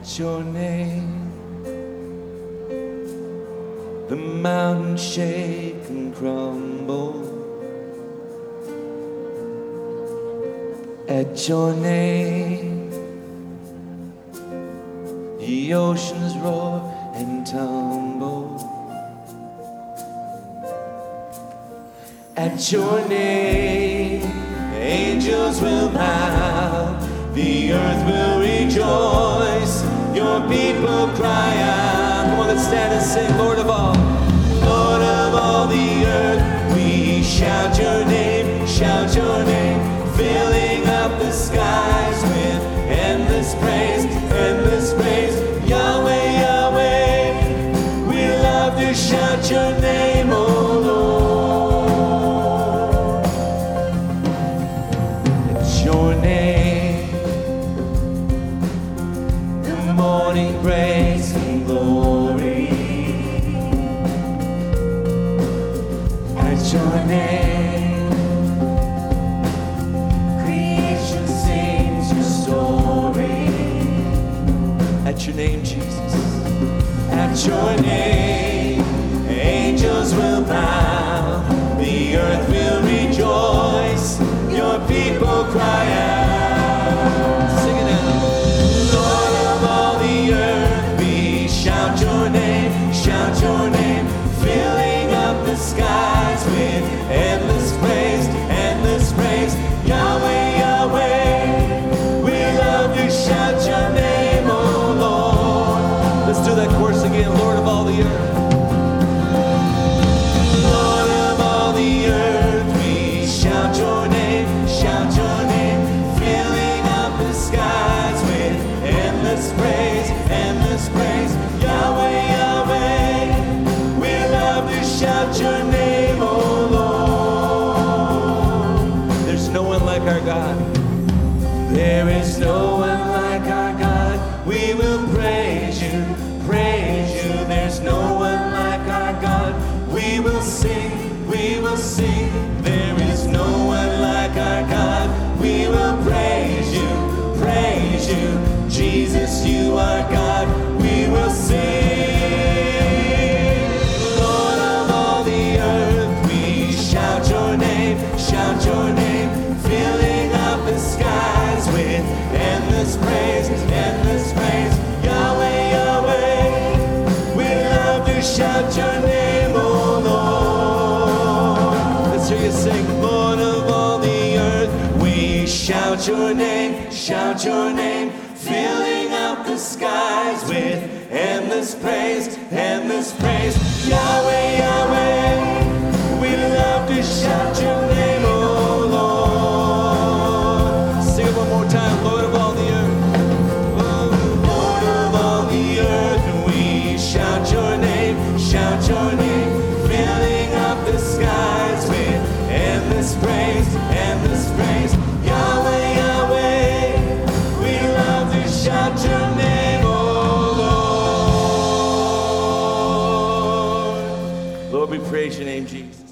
At your name, the mountains shake and crumble. At your name, the oceans roar and tumble. At your name, angels will bow, the earth will rejoice, your people cry out. Come on, let's stand and sing, Lord of all. Lord of all the earth, we shout your name, filling up the skies with endless praise, Yahweh, Yahweh, we love to shout your name, oh Lord. It's your name, the morning breaks in glory. At your name, creation sings your story. At your name, Jesus. At your name, angels will bow, the earth will rejoice, your people cry out. Sing it out. Lord of all the earth, we shout your name, filling up the skies with endless praise, Yahweh, Yahweh, we love to shout your name, oh Lord. Let's do that chorus again, Lord of all the earth. Lord of all the earth, we shout your name, filling up the skies with endless praise, Yahweh, Yahweh, we love to shout your name, oh Lord. There's no one like our God. There is no one like our God. We will praise you. There's no one like our God. We will sing. There is no one like our God. We will praise you. Jesus, you are God. We will sing. Lord of all the earth, we shout your name, filling up the skies with endless praise, Yahweh, Yahweh, we love to shout your name, oh Lord. Let's hear you sing. Lord of all the earth, we shout your name, filling up the skies with endless praise, Yahweh, Yahweh, we love to shout your name, oh Lord. Sing it one more time. Lord of all the earth, Lord of all the earth, we shout your name, filling up the skies with endless praise, Yahweh, Yahweh, we love to shout your name, oh Lord. Lord, we praise your name, Jesus.